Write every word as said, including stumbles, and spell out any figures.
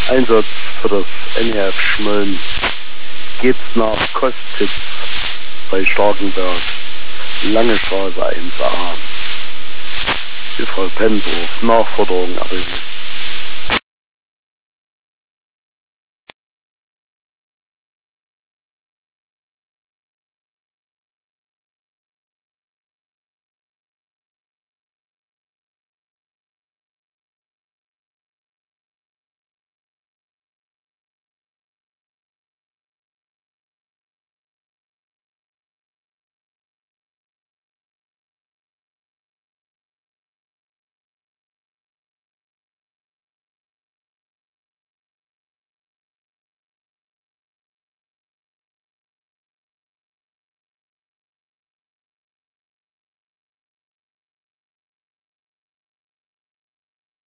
Einsatz für das N E F Schmölln geht's nach Kostitz bei Starkenberg, Lange Straße eins a. Die Frau Pendorf, Nachforderung erledigt.